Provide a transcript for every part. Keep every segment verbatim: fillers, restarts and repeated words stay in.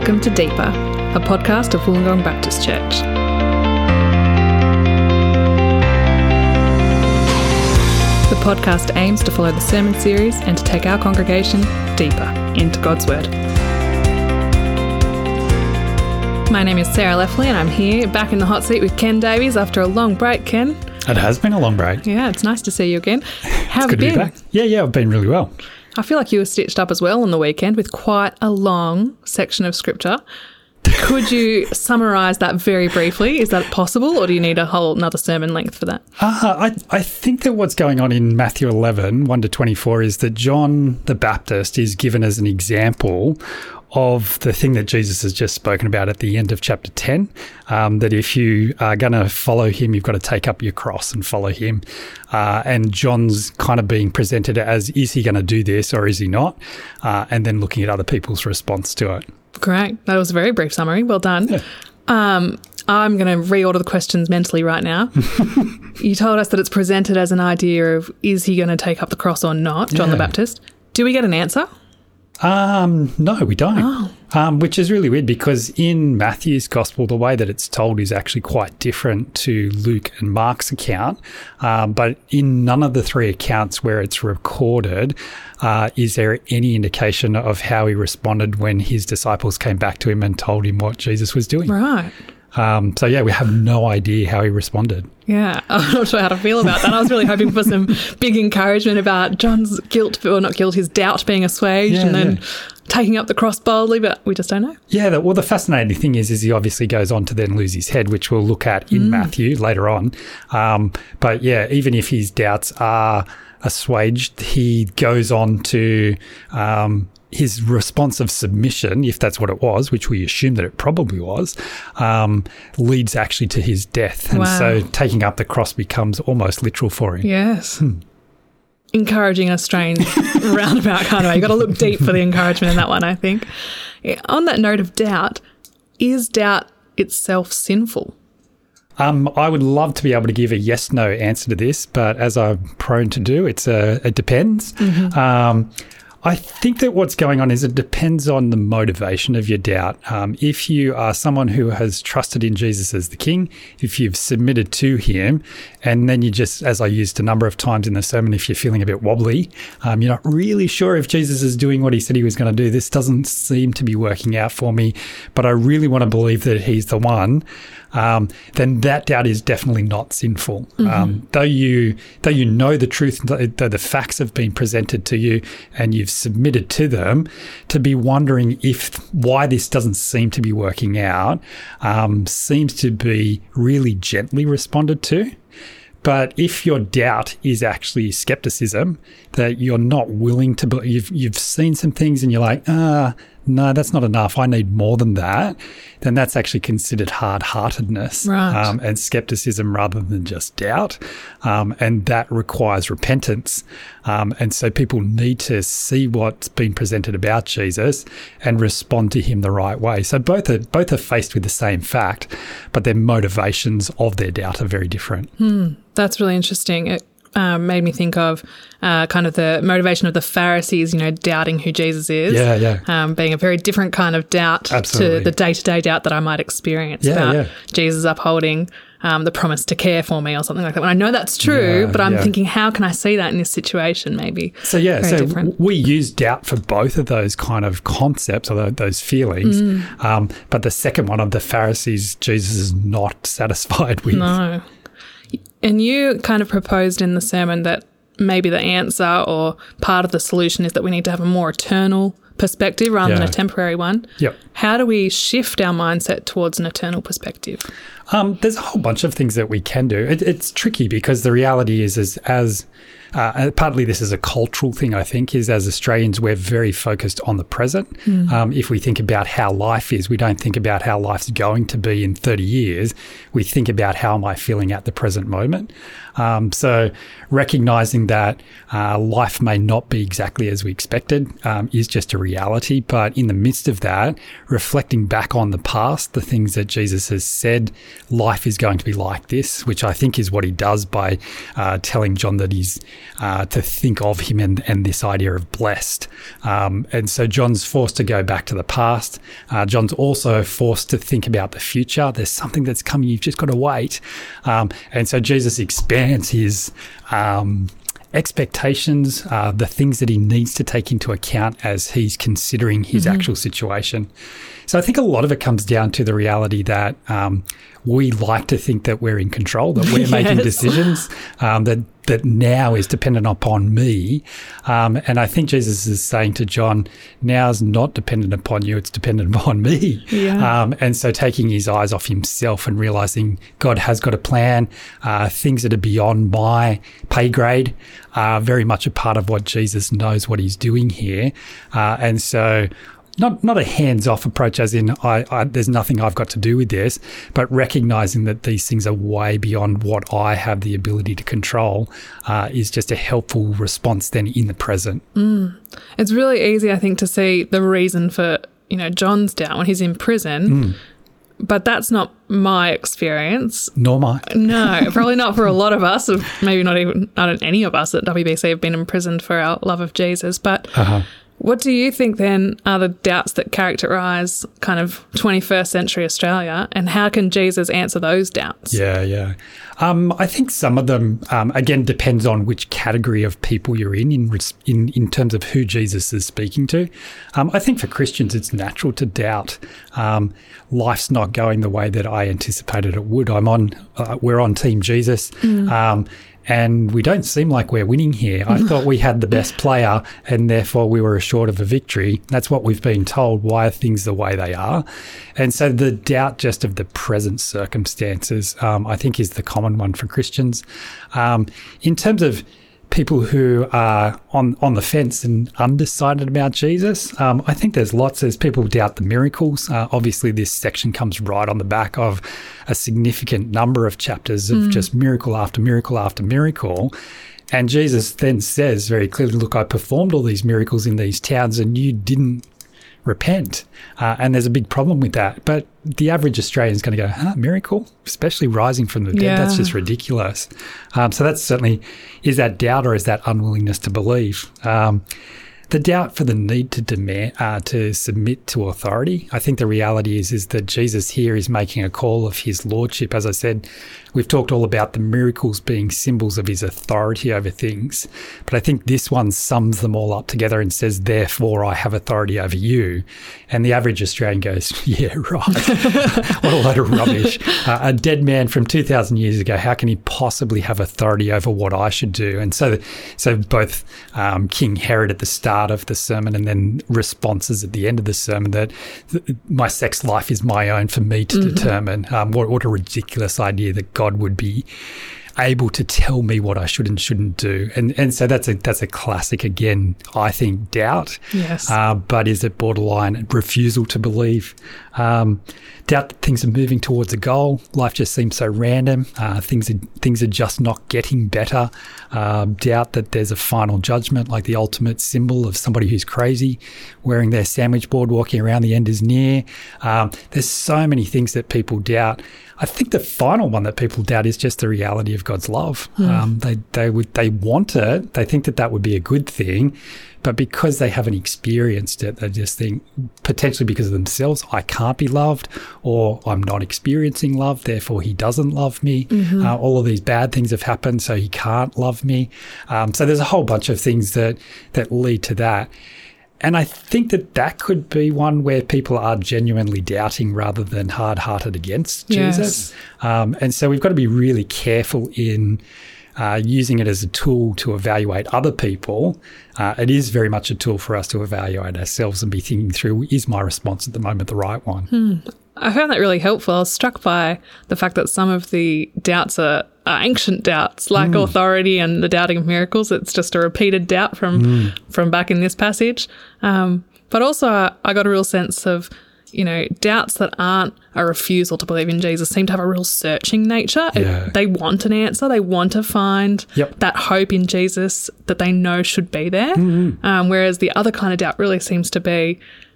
Welcome to Deeper, a podcast of Wollongong Baptist Church. The podcast aims to follow the sermon series and to take our congregation deeper into God's Word. My name is Sarah Leffley and I'm here back in the hot seat with Ken Davies after a long break. Ken? It has been a long break. Yeah, it's nice to see you again. How have you good been? To be back. Yeah, yeah, I've been really well. I feel like you were stitched up as well on the weekend with quite a long section of scripture. Could you summarise that very briefly? Is that possible, or do you need a whole another sermon length for that? Uh, I, I think that what's going on in Matthew eleven, one to twenty-four, is that John the Baptist is given as an example of the thing that Jesus has just spoken about at the end of chapter ten, um, that if you are going to follow him, you've got to take up your cross and follow him. Uh, and John's kind of being presented as, is he going to do this or is he not? Uh, and then looking at other people's response to it. Great. That was a very brief summary. Well done. Yeah. Um, I'm going to reorder the questions mentally right now. You told us that it's presented as an idea of, is he going to take up the cross or not, John Yeah. the Baptist? Do we get an answer? Um, no, we don't. Oh. Um, which is really weird because in Matthew's gospel, the way that it's told is actually quite different to Luke and Mark's account. Um, but in none of the three accounts where it's recorded, uh, is there any indication of how he responded when his disciples came back to him and told him what Jesus was doing? Right. Um, so, yeah, we have no idea how he responded. Yeah, I'm not sure how to feel about that. I was really hoping for some big encouragement about John's guilt, or not guilt, his doubt being assuaged, Yeah, and then yeah. taking up the cross boldly, but we just don't know. Yeah, the, well, the fascinating thing is, is he obviously goes on to then lose his head, which we'll look at in mm. Matthew later on. Um, but yeah, even if his doubts are assuaged, he goes on to um, his response of submission, if that's what it was, which we assume that it probably was, um, leads actually to his death. And wow. so taking up the cross becomes almost literal for him. Yes. Hmm. Encouraging a strange roundabout kind of way. You've got to look deep for the encouragement in that one, I think. Yeah, on that note of doubt, is doubt itself sinful? Um, I would love to be able to give a yes-no answer to this, but as I'm prone to do, it's a, it depends. Mm-hmm. Um, I think that what's going on is it depends on the motivation of your doubt. Um, if you are someone who has trusted in Jesus as the King, if you've submitted to him, and then you just, as I used a number of times in the sermon, if you're feeling a bit wobbly, um, you're not really sure if Jesus is doing what he said he was going to do. This doesn't seem to be working out for me, but I really want to believe that he's the one. Um, then that doubt is definitely not sinful. Mm-hmm. Um, though you though you know the truth, though the facts have been presented to you and you've submitted to them, to be wondering if why this doesn't seem to be working out um, seems to be really gently responded to. But if your doubt is actually skepticism, that you're not willing to believe, you've, you've seen some things and you're like, ah, no, that's not enough, I need more than that, then that's actually considered hard-heartedness right. um, and skepticism rather than just doubt. Um, and that requires repentance. Um, and so people need to see what's been presented about Jesus and respond to him the right way. So both are, both are faced with the same fact, but their motivations of their doubt are very different. Hmm. That's really interesting. It um, made me think of uh, kind of the motivation of the Pharisees, you know, doubting who Jesus is. Yeah, yeah. Um, being a very different kind of doubt Absolutely. to the day-to-day doubt that I might experience yeah, about yeah. Jesus upholding um, the promise to care for me or something like that. When I know that's true, yeah, but I'm yeah. thinking, how can I see that in this situation maybe? So, yeah, very so different. we use doubt for both of those kind of concepts or those feelings. Mm. Um, but the second one of the Pharisees, Jesus is not satisfied with. No. And you kind of proposed in the sermon that maybe the answer or part of the solution is that we need to have a more eternal perspective rather yeah. than a temporary one. Yep. How do we shift our mindset towards an eternal perspective? Um, there's a whole bunch of things that we can do. It, it's tricky because the reality is, is as uh, partly this is a cultural thing, I think, is as Australians, we're very focused on the present. Mm. Um, if we think about how life is, we don't think about how life's going to be in thirty years. We think about how am I feeling at the present moment. Um, so recognizing that uh, life may not be exactly as we expected um, is just a reality. But in the midst of that, reflecting back on the past, the things that Jesus has said life is going to be like this, which I think is what he does by uh, telling John that he's uh, to think of him and, and this idea of blessed. Um, and so John's forced to go back to the past. Uh, John's also forced to think about the future. There's something that's coming. You've just got to wait. Um, and so Jesus expands his um, expectations, uh, the things that he needs to take into account as he's considering his mm-hmm. actual situation. So I think a lot of it comes down to the reality that um, we like to think that we're in control, that we're yes. making decisions, um, that that now is dependent upon me. Um, and I think Jesus is saying to John, now's not dependent upon you, it's dependent upon me. Yeah. Um, and so taking his eyes off himself and realising God has got a plan, uh, things that are beyond my pay grade are very much a part of what Jesus knows what he's doing here. Uh, and so Not not a hands-off approach as in I, I, there's nothing I've got to do with this, but recognising that these things are way beyond what I have the ability to control uh, is just a helpful response then in the present. Mm. It's really easy, I think, to see the reason for, you know, John's doubt when he's in prison, Mm. but that's not my experience. Nor mine. No, probably not for a lot of us, of maybe not even not any of us at W B C have been imprisoned for our love of Jesus, but... Uh-huh. What do you think then are the doubts that characterise kind of twenty-first century Australia, and how can Jesus answer those doubts? Yeah, yeah. Um, I think some of them, um, again, depends on which category of people you're in, in in, in terms of who Jesus is speaking to. Um, I think for Christians, it's natural to doubt. Um, life's not going the way that I anticipated it would. I'm on, uh, we're on Team Jesus. Mm. Um, And we don't seem like we're winning here. I thought we had the best player and therefore we were assured of a victory. That's what we've been told. Why are things the way they are? And so the doubt just of the present circumstances, um, I think, is the common one for Christians. Um, in terms of people who are on, on the fence and undecided about Jesus, um, I think there's lots. There's people who doubt the miracles. Uh, obviously, this section comes right on the back of a significant number of chapters of mm. just miracle after miracle after miracle. And Jesus then says very clearly, look, I performed all these miracles in these towns and you didn't repent. Uh, and there's a big problem with that. But the average Australian is going to go, huh, miracle? Especially rising from the dead. Yeah. That's just ridiculous. Um, so that's certainly, is that doubt or is that unwillingness to believe? Um, the doubt for the need to demand, uh, to submit to authority. I think the reality is, is that Jesus here is making a call of his lordship. As I said, we've talked all about the miracles being symbols of his authority over things. But I think this one sums them all up together and says, therefore, I have authority over you. And the average Australian goes, yeah, right. What a load of rubbish. Uh, a dead man from two thousand years ago, how can he possibly have authority over what I should do? And so, so both um, King Herod at the start of the sermon and then responses at the end of the sermon that th- my sex life is my own for me to mm-hmm. determine. Um, what, what a ridiculous idea that God would be able to tell me what I should and shouldn't do. And and so that's a that's a classic, again, I think, doubt. Yes. Uh, but is it borderline refusal to believe? Um, doubt that things are moving towards a goal. Life just seems so random. Uh, things are, things are just not getting better. Um, doubt that there's a final judgment, like the ultimate symbol of somebody who's crazy, wearing their sandwich board, walking around, the end is near. Um, there's so many things that people doubt. I think the final one that people doubt is just the reality of God's love. Mm. Um, they they would they want it. They think that that would be a good thing, but because they haven't experienced it, they just think potentially because of themselves, I can't be loved, or I'm not experiencing love, therefore he doesn't love me. Mm-hmm. Uh, all of these bad things have happened, so he can't love me. Um, so there's a whole bunch of things that that lead to that. And I think that that could be one where people are genuinely doubting rather than hard-hearted against yes. Jesus. Um, and so we've got to be really careful in uh, using it as a tool to evaluate other people. Uh, it is very much a tool for us to evaluate ourselves and be thinking through, is my response at the moment the right one? Hmm. I found that really helpful. I was struck by the fact that some of the doubts are, are ancient doubts, like mm. authority and the doubting of miracles. It's just a repeated doubt from mm. from back in this passage. Um, but also I, I got a real sense of, you know, doubts that aren't a refusal to believe in Jesus seem to have a real searching nature. Yeah. It, they want an answer. They want to find yep. that hope in Jesus that they know should be there. Mm-hmm. Um, whereas the other kind of doubt really seems to be,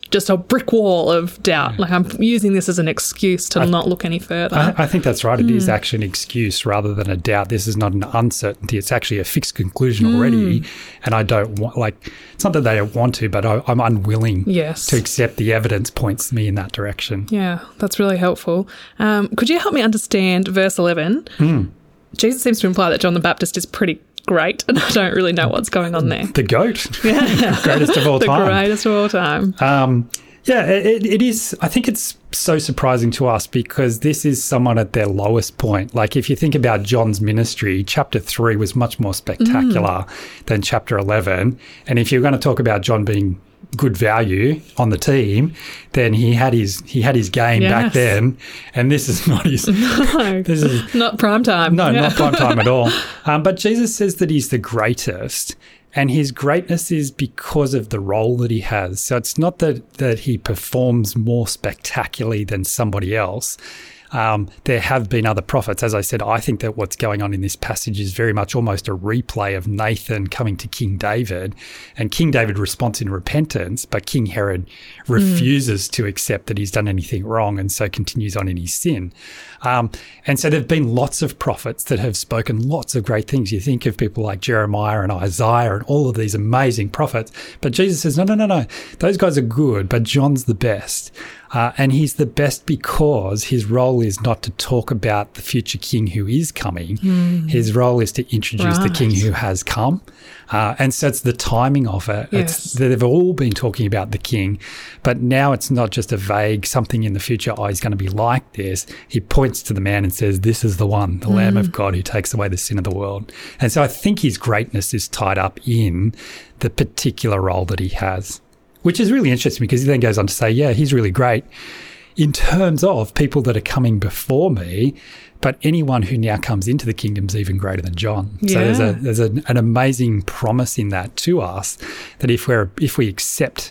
just a brick wall of doubt. Like, I'm using this as an excuse to I, not look any further. I, I think that's right. It mm. is actually an excuse rather than a doubt. This is not an uncertainty. It's actually a fixed conclusion mm. already. And I don't want, like, it's not that they don't want to, but I, I'm unwilling yes. to accept the evidence points me in that direction. Yeah, that's really helpful. Um, could you help me understand verse eleven? Mm. Jesus seems to imply that John the Baptist is pretty great, and I don't really know what's going on there. The goat. Yeah. Greatest of all the time. The greatest of all time. Um, yeah, it, it is. I think it's so surprising to us because this is someone at their lowest point. Like, if you think about John's ministry, chapter three was much more spectacular mm. than chapter eleven. And if you're going to talk about John being good value on the team, then he had his he had his game yes. back then, and this is not his. No, this is not prime time. No, yeah. not prime time at all. Um, but Jesus says that he's the greatest, and his greatness is because of the role that he has. So it's not that that he performs more spectacularly than somebody else. Um, there have been other prophets. As I said, I think that what's going on in this passage is very much almost a replay of Nathan coming to King David, and King David responds in repentance, but King Herod refuses mm. to accept that he's done anything wrong and so continues on in his sin. Um, and so there have been lots of prophets that have spoken lots of great things. You think of people like Jeremiah and Isaiah and all of these amazing prophets, but Jesus says, no, no, no, no, those guys are good, but John's the best. Uh, and he's the best because his role is not to talk about the future king who is coming. Mm. His role is to introduce right. the king who has come. Uh, and so it's the timing of it. Yes. It's, they've all been talking about the king, but now it's not just a vague something in the future, oh, he's going to be like this. He points to the man and says, this is the one, the mm. Lamb of God who takes away the sin of the world. And so I think his greatness is tied up in the particular role that he has. Which is really interesting because he then goes on to say, yeah, he's really great in terms of people that are coming before me, but anyone who now comes into the kingdom is even greater than John. Yeah. So there's a there's a, an amazing promise in that to us, that if we're if we accept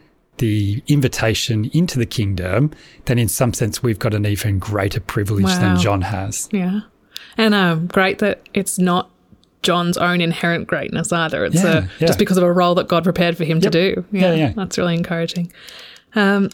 the invitation into the kingdom, then in some sense we've got an even greater privilege wow. than John has. Yeah. And um, great that it's not John's own inherent greatness either. It's yeah, a, yeah. just because of a role that God prepared for him yep. to do. Yeah, yeah, yeah. That's really encouraging. Um,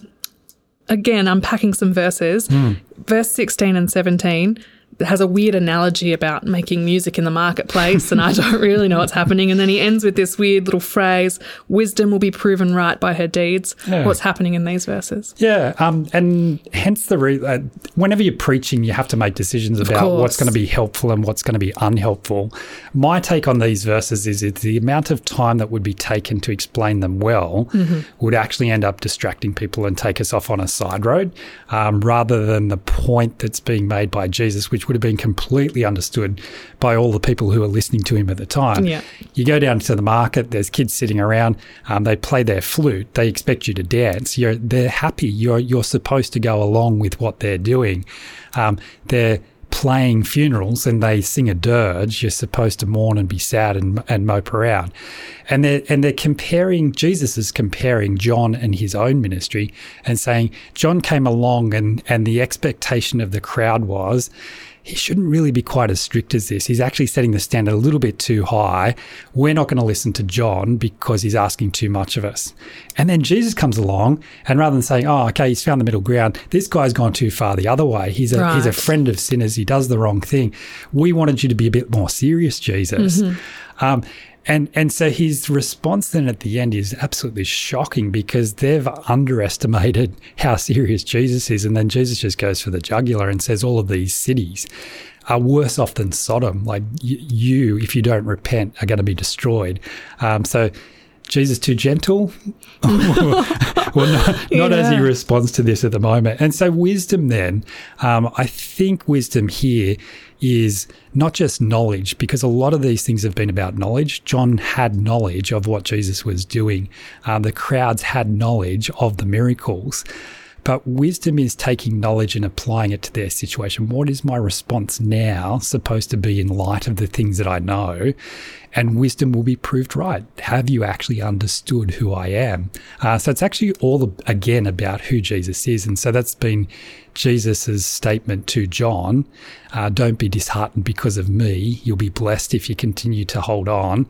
again, unpacking some verses. Mm. Verse sixteen and seventeen has a weird analogy about making music in the marketplace, and I don't really know what's happening. And then he ends with this weird little phrase, wisdom will be proven right by her deeds. Yeah. What's happening in these verses? Yeah, um, and hence the re- uh, whenever you're preaching, you have to make decisions about what's going to be helpful and what's going to be unhelpful. My take on these verses is it's the amount of time that would be taken to explain them well mm-hmm. would actually end up distracting people and take us off on a side road, um, rather than the point that's being made by Jesus, which would have been completely understood by all the people who were listening to him at the time. Yeah. You go down to the market, there's kids sitting around, um, they play their flute, they expect you to dance. You're, they're happy. You're, you're supposed to go along with what they're doing. Um, they're playing funerals and they sing a dirge. You're supposed to mourn and be sad and, and mope around. And they're, and they're comparing, Jesus is comparing John and his own ministry and saying, John came along and, and the expectation of the crowd was, he shouldn't really be quite as strict as this. He's actually setting the standard a little bit too high. We're not going to listen to John because he's asking too much of us. And then Jesus comes along, and rather than saying, oh, okay, he's found the middle ground, this guy's gone too far the other way. He's a, right. he's a friend of sinners. He does the wrong thing. We wanted you to be a bit more serious, Jesus. Mm-hmm. Um, And and so his response then at the end is absolutely shocking because they've underestimated how serious Jesus is. And then Jesus just goes for the jugular and says all of these cities are worse off than Sodom. Like y- you, if you don't repent, are going to be destroyed. Um, so Jesus too gentle? well, not, not yeah. as he responds to this at the moment. And so wisdom then, um, I think wisdom here is not just knowledge, because a lot of these things have been about knowledge. John had knowledge of what Jesus was doing. Um, the crowds had knowledge of the miracles. But wisdom is taking knowledge and applying it to their situation. What is my response now supposed to be in light of the things that I know? And wisdom will be proved right. Have you actually understood who I am? Uh, so it's actually all, again, about who Jesus is. And so that's been Jesus's statement to John. Uh, don't be disheartened because of me. You'll be blessed if you continue to hold on.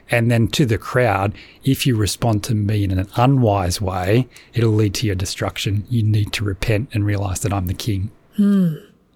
And then to the crowd, if you respond to me in an unwise way, it'll lead to your destruction. You need to repent and realize that I'm the king. Hmm.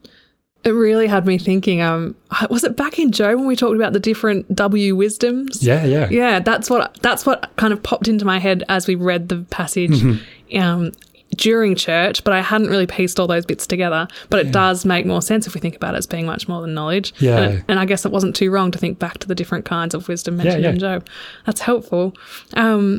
It really had me thinking, um, was it back in Job when we talked about the different W wisdoms? Yeah, yeah. Yeah, that's what that's what kind of popped into my head as we read the passage mm-hmm. um, during church, but I hadn't really pieced all those bits together. But it yeah. does make more sense if we think about it as being much more than knowledge. Yeah. And, and I guess it wasn't too wrong to think back to the different kinds of wisdom mentioned yeah, yeah. in Job. That's helpful. Um,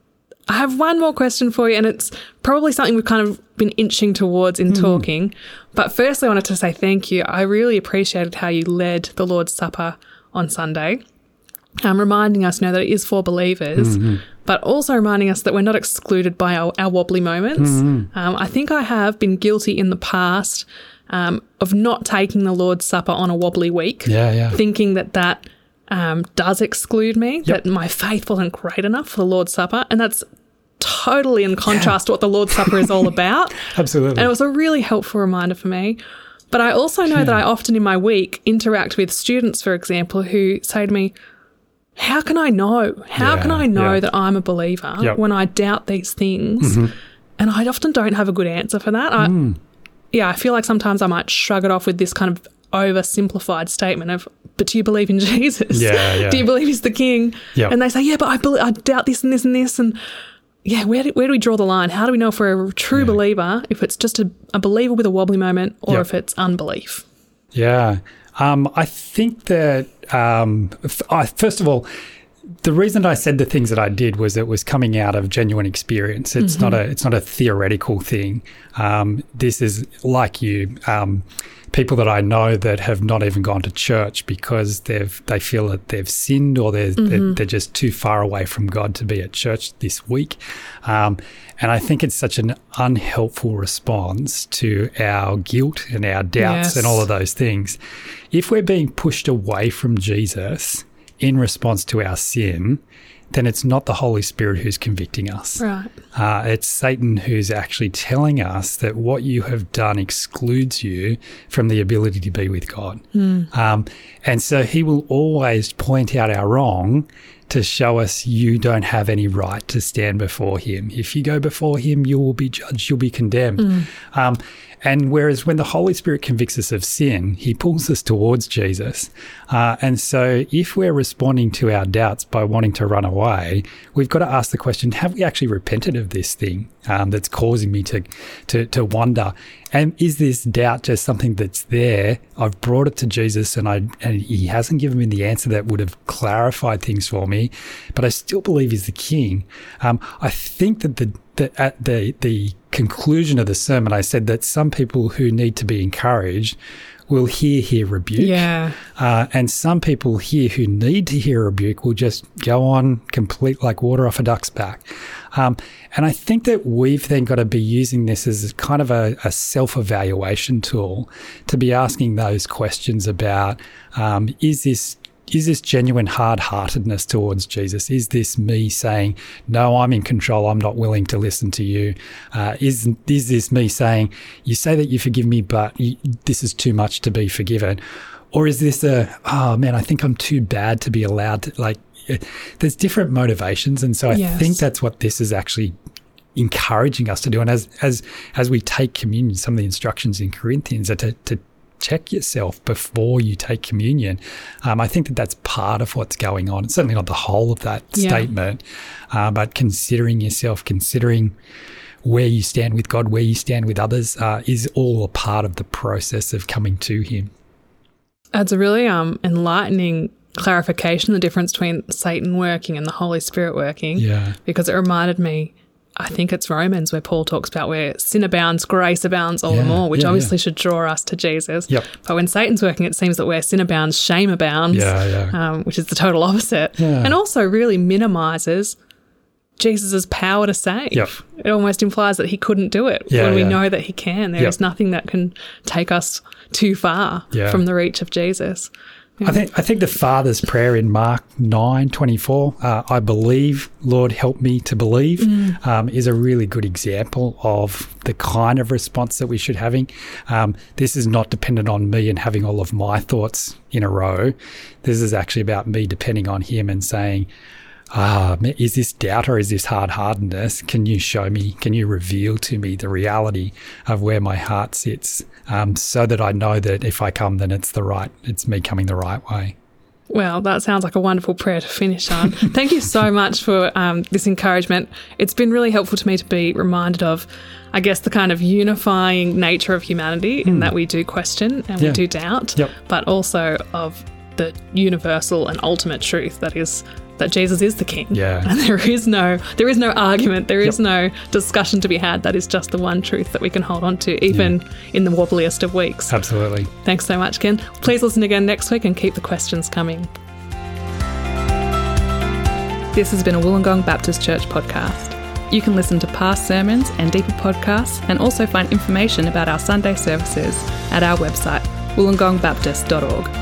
I have one more question for you, and it's probably something we've kind of been inching towards in mm. talking. But firstly, I wanted to say thank you. I really appreciated how you led the Lord's Supper on Sunday, um, reminding us, you know, that it is for believers, mm-hmm. but also reminding us that we're not excluded by our, our wobbly moments. Mm-hmm. Um, I think I have been guilty in the past um, of not taking the Lord's Supper on a wobbly week, yeah, yeah. thinking that that Um, does exclude me, yep. that my faith wasn't great enough for the Lord's Supper. And that's totally in contrast yeah. to what the Lord's Supper is all about. Absolutely. And it was a really helpful reminder for me. But I also know yeah. that I often in my week interact with students, for example, who say to me, how can I know? How yeah, can I know yeah. that I'm a believer yep. when I doubt these things? Mm-hmm. And I often don't have a good answer for that. I, mm. Yeah, I feel like sometimes I might shrug it off with this kind of oversimplified statement of, but do you believe in Jesus? Yeah, yeah. Do you believe he's the king? Yep. And they say, yeah, but I, believe, I doubt this and this and this. And yeah, where do, where do we draw the line? How do we know if we're a true yeah. believer, if it's just a, a believer with a wobbly moment, or yep. if it's unbelief? Yeah. Um, I think that, um, f- I, first of all, the reason I said the things that I did was it was coming out of genuine experience. It's mm-hmm. not a it's not a theoretical thing. Um, this is like you, um, people that I know that have not even gone to church because they've they feel that they've sinned or they're mm-hmm. they're, they're just too far away from God to be at church this week. Um, and I think it's such an unhelpful response to our guilt and our doubts yes. and all of those things. If we're being pushed away from Jesus in response to our sin, then it's not the Holy Spirit who's convicting us. Right. Uh, it's Satan who's actually telling us that what you have done excludes you from the ability to be with God. Mm. Um, and so he will always point out our wrong to show us you don't have any right to stand before him. If you go before him, you will be judged, you'll be condemned. Mm. Um, and whereas when the Holy Spirit convicts us of sin, he pulls us towards Jesus. Uh, and so if we're responding to our doubts by wanting to run away, we've got to ask the question, have we actually repented of this thing um, that's causing me to, to, to wonder? And is this doubt just something that's there? I've brought it to Jesus and I and he hasn't given me the answer that would have clarified things for me, but I still believe he's the king. Um, I think that the, the at the the conclusion of the sermon, I said that some people who need to be encouraged will hear hear rebuke. Yeah. Uh, and some people here who need to hear rebuke will just go on complete like water off a duck's back. Um, and I think that we've then got to be using this as kind of a, a self-evaluation tool to be asking those questions about, um, is this Is this genuine hard-heartedness towards Jesus? Is this me saying, no, I'm in control, I'm not willing to listen to you? Uh, is, is this me saying, you say that you forgive me, but you, this is too much to be forgiven? Or is this a, oh man, I think I'm too bad to be allowed to, like, there's different motivations. And so I yes. think that's what this is actually encouraging us to do. And as as as we take communion, some of the instructions in Corinthians are to, to check yourself before you take communion. Um, I think that that's part of what's going on. It's certainly not the whole of that yeah. statement, uh, but considering yourself, considering where you stand with God, where you stand with others, uh, is all a part of the process of coming to him. That's a really um, enlightening clarification, the difference between Satan working and the Holy Spirit working, yeah. because it reminded me, I think it's Romans where Paul talks about where sin abounds, grace abounds all yeah, the more, which yeah, obviously yeah. should draw us to Jesus. Yep. But when Satan's working, it seems that where sin abounds, shame abounds, yeah, yeah. Um, which is the total opposite. Yeah. And also really minimises Jesus' power to save. Yep. It almost implies that he couldn't do it yeah, when we yeah. know that he can. There yep. is nothing that can take us too far yeah. from the reach of Jesus. I think I think the Father's prayer in Mark nine twenty-four, uh, I believe, Lord, help me to believe, mm. um, is a really good example of the kind of response that we should having. Um, this is not dependent on me and having all of my thoughts in a row. This is actually about me depending on him and saying, ah, is this doubt or is this hard-heartedness? Can you show me, can you reveal to me the reality of where my heart sits, um, so that I know that if I come, then it's the right, it's me coming the right way. Well, that sounds like a wonderful prayer to finish on. Thank you so much for um, this encouragement. It's been really helpful to me to be reminded of, I guess, the kind of unifying nature of humanity, mm. in that we do question and yeah. we do doubt, yep. but also of the universal and ultimate truth that is that Jesus is the King. Yeah. And there is no there is no argument, there is yep. no discussion to be had. That is just the one truth that we can hold on to, even yeah. in the wobbliest of weeks. Absolutely. Thanks so much, Ken. Please listen again next week and keep the questions coming. This has been a Wollongong Baptist Church podcast. You can listen to past sermons and deeper podcasts, and also find information about our Sunday services at our website, wollongong baptist dot org.